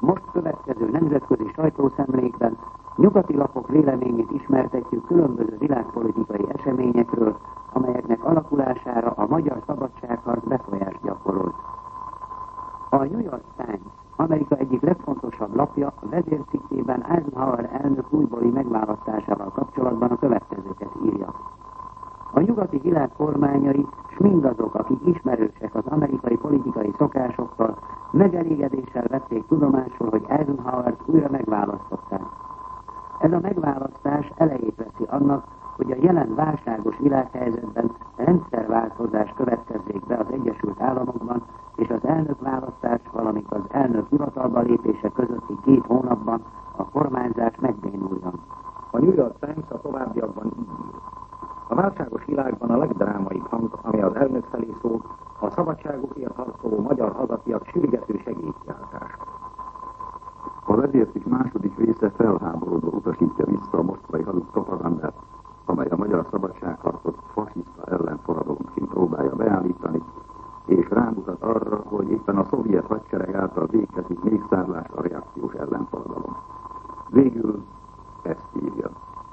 most következő nemzetközi sajtószemlékben nyugati lapok véleményét ismertetjük különböző világpolitikai eseményekről, amelyeknek alakulására a magyar szabadságharc befolyást gyakorolt. A New York Times, Amerika egyik legfontosabb lapja, vezércikkében Eisenhower elnök újbóli megválasztásával kapcsolatban a következőket írja. A nyugati világ kormányai, s mindazok, akik ismerősek az amerikai politikai szokásokkal, megelégedéssel vették tudomásul, hogy Eisenhowert újra megválasztották. Ez a megválasztás elejét veszi annak, hogy a jelen válságos világhelyzetben rendszerváltozás következzék be az Egyesült Államokban, és az elnökválasztás, valamint az elnök hivatalba lépése közötti 2 hónapban a kormányzás megbénuljon. A New York Times a továbbiakban így ír. A válságos világban a legdrámaibb hang, ami az elnök felé szól, a szabadságukért harcoló magyar hazafiak sürgető segélykiáltása. A vezércikk második része felháborodva utasítja vissza a moszkvai hazug propagandát, amely a magyar szabadságharcot fasiszta ellenforradalomként próbálja beállítani, és rámutat arra, hogy éppen a szovjet hadsereg által végkezik mészárlás a reakciós ellenforradalom. Végül ezt írja.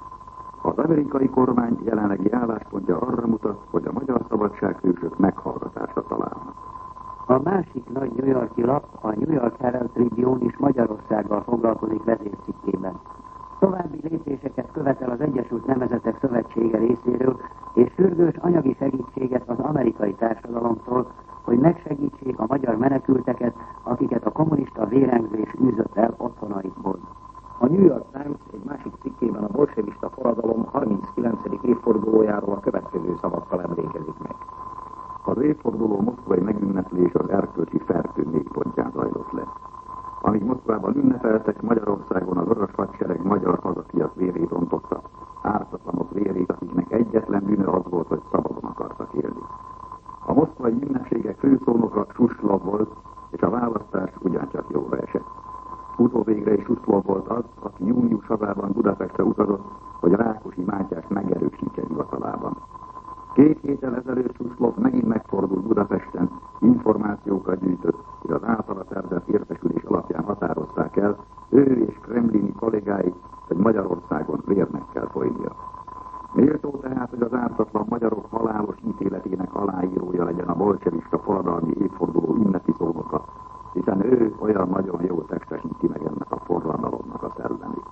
Az amerikai kormány jelenlegi álláspontja arra mutat, hogy a magyar szabadsághősök meghallgatásra találnak. A másik nagy New York-i lap, a New York Herald Tribune is Magyarországgal foglalkozik vezércikkében. További lépéseket követel az Egyesült Nemzetek Szövetsége részéről, és sürgős anyagi segítséget az amerikai társadalomtól, hogy megsegítsék a magyar menekülteket, akiket a kommunista vérengzés űzött el otthonaikból. A New York Times egy másik cikkében a bolsevista forradalom 39. évfordulójáról a következő szavakkal emlékezik meg. Az évforduló moszkvai megünneplése az erkölcsi fertő mélypontján zajlott le. Amíg Moszkvában ünnepeltek, Magyarországon a vörös hadsereg magyar hazafiak vérét ontotta, ártatlanok vérét, akiknek egyetlen bűne az volt, hogy szabadon akartak élni. A moszkvai ünnepségek főszónoka Suslov volt, és a választás ugyancsak jóra esett. Utóvégre is Suslov volt az, aki június havában Budapestre utazott, hogy Rákosi Mátyást megerősítse hivatalában. 2 héttel ezelőtt Suslov megint megfordult Budapesten, információkat gyűjtött, és az általa szerzett értesülés alapján határozták el, ő és kremlini kollégái, hogy Magyarországon vérnek kell folynia. Méltó tehát, hogy az ártatlan magyarok halálos ítéletének aláírója legyen a bolsevista forradalmi évforduló ünnepi szónoka, hiszen ő olyan nagyon jól testesíti meg ennek a forradalomnak a szellemét.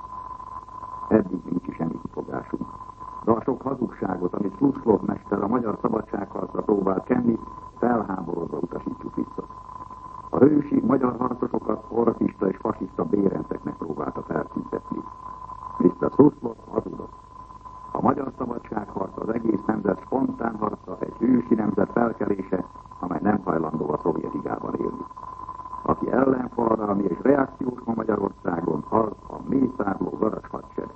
Eddig nincs semmi kifogásunk. De a sok hazugságot, amit Suslov mester a magyar szabadságharcra próbált kenni, felháborodva utasítjuk vissza. A hősi magyar harcosokat orfista és fasiszta bérenceknek próbálta feltüntetni. Mr. Suslov hazudott. A magyar szabadságharc az egész nemzet spontán harca, egy hősi nemzet felkelése, amely nem hajlandó a szovjet igában élni. Aki ellenforradalmi és reakciós ma Magyarországon, az a mészárló vörös hadsereg.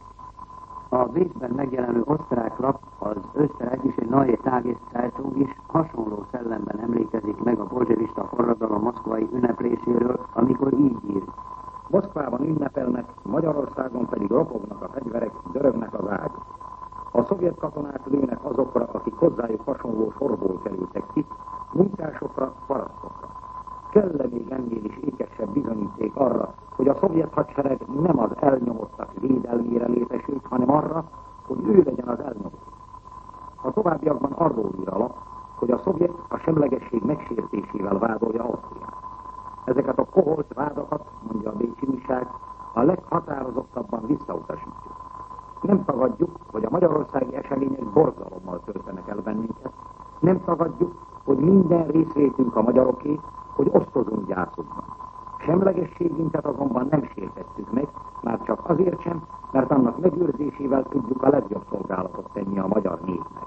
A Bécsben megjelenő osztrák lap, az Österreichische Neue Tageszeitung is hasonló szellemben emlékezik meg a bolsevista forradalom moszkvai ünnepléséről, amikor így ír. Moszkvában ünnepelnek, Magyarországon pedig ropognak a fegyverek, dörögnek az ágyuk. A szovjet katonák lőnek azokra, akik hozzájuk hasonló sorból kerültek ki, munkásokra, parasztokra. Kell-e még ennél is ékesebb bizonyíték arra, hogy a szovjet hadsereg nem az elnyomottak védelmére létesült, hanem arra, hogy ő legyen az elnyomott. A továbbiakban arról ír a lap, hogy a szovjet a semlegesség megsértésével vádolja Ausztriát. Ezeket a koholt vádakat, mondja a bécsi újság, a leghatározottabban visszautasítjuk. Nem tagadjuk, hogy a magyarországi események borzalommal töltenek el bennünket. Nem tagadjuk, hogy minden részvétünk a magyaroké, hogy osztozunk gyászukban. Semlegességünket azonban nem sértettük meg, már csak azért sem, mert annak megőrzésével tudjuk a legjobb szolgálatot tenni a magyar népnek.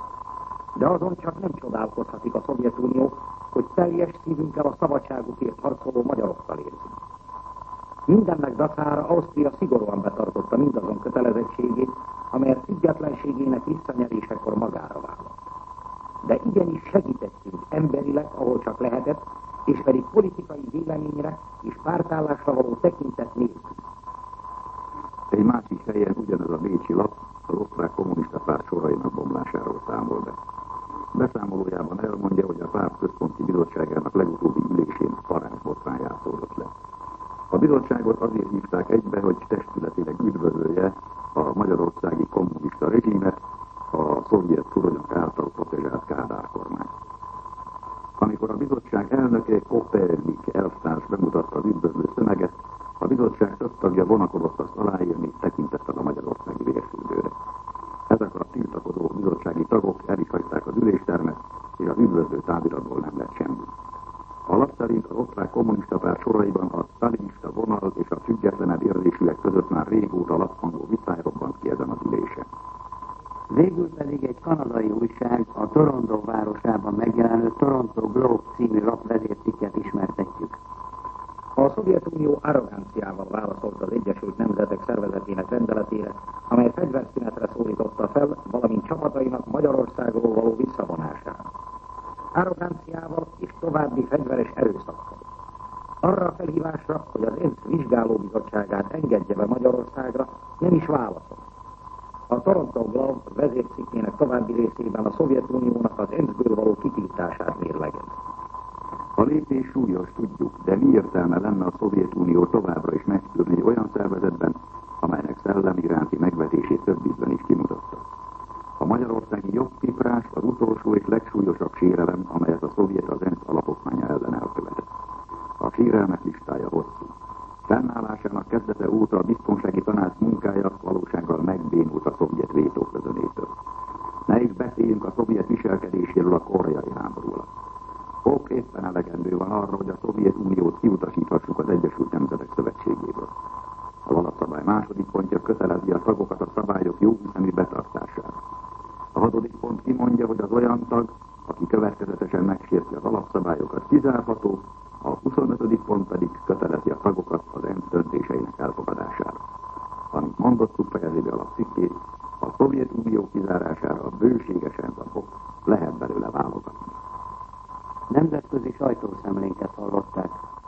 De azon csak nem csodálkozhatik a Szovjetunió, hogy teljes szívünkkel a szabadságukért harcoló magyarokkal érzünk. Mindennek dacára Ausztria szigorúan betartotta mindazon kötelezettségét, amelyet függetlenségének visszanyerésekor magára vállalt. De igenis segítettünk emberileg, ahol csak lehetett, és pedig politikai véleményre és pártállásra való tekintet nélkül. Egy másik helyen ugyanez a bécsi lap az osztrák kommunista párt sorainak bomlásáról számol be. Beszámolójában elmondja, hogy a párt központi bizottságának legutóbbi ülésén parázsbotrán játszódott le. A bizottságot azért hívták egybe, hogy testületileg üdvözölje a magyarországi kommunista rezsimet, a szovjet turonyok által protezsált Kádár kormány. Amikor a bizottság elnöke Kopernik elvtárs bemutatta az üdvözlő szöveget, a bizottság több tagja vonakodott azt aláírni, tekintettel a magyarországi vérfürdőre. Ezek a tiltakozó bizottsági tagok el is hagyták az üléstermet, és az üdvözlő táviratból nem lett semmi. A lap szerint az osztrák kommunista párt soraiban a stalinista vonal és a függetlenebb érzésűek között már régóta laphangó viszály robbant ki ezen az ülésen. Végül pedig egy kanadai újság, a Toronto városában megjelenő Toronto Globe című lap vezércikket ismertetjük. A Szovjetunió arroganciával válaszolt az Egyesült Nemzetek Szervezetének rendeletére, amely fegyverszünetre szólította fel, valamint csapatainak Magyarországról való visszavonására. Arroganciával és további fegyveres erőszakkal. Arra a felhívásra, hogy az ENSZ vizsgálóbizottságát engedje be Magyarországra, nem is válaszol. A Toronto Globe vezércikkének további részében a Szovjetuniónak az ENSZ-ből való kitiltását mérlegez. A lépés súlyos, tudjuk, de mi értelme lenne a Szovjetunió továbbra is megszűrni olyan szervezetben, amelynek szellem iránti megvetését több ízben is kimutatta. A magyarországi jogtiprás az utolsó és legsúlyosabb sérelem, amelyet a szovjet az ENSZ alapokmánya ellen elkövetett. A sérelmek listája hosszú. Fennállásának kezdete óta a biztonsági tanács munkája valósággal megbénult a szovjet vétóközönétől. Ne is beszéljünk a szovjet viselkedéséről a koreai háború alatt. Ok éppen elegendő van arra, hogy a Szovjetuniót kiutasíthassuk az Egyesült Nemzetek Szövetségéből. Az alapszabály második pontja kötelezi a tagokat a szabályok jóhiszemű betartására. A 6. pont kimondja, hogy az olyan tag, aki következetesen megsérti az alapszabályokat, kizárható, a 25. pont pedig kötelezi a tagokat az ENSZ döntéseinek elfogadására. Amit mondottuk fejezi be alapcikkét, a Szovjetunió kizárására a bőségesen zapok, lehet belőle válogatni. Nemzetközi sajtószemlénket hallották.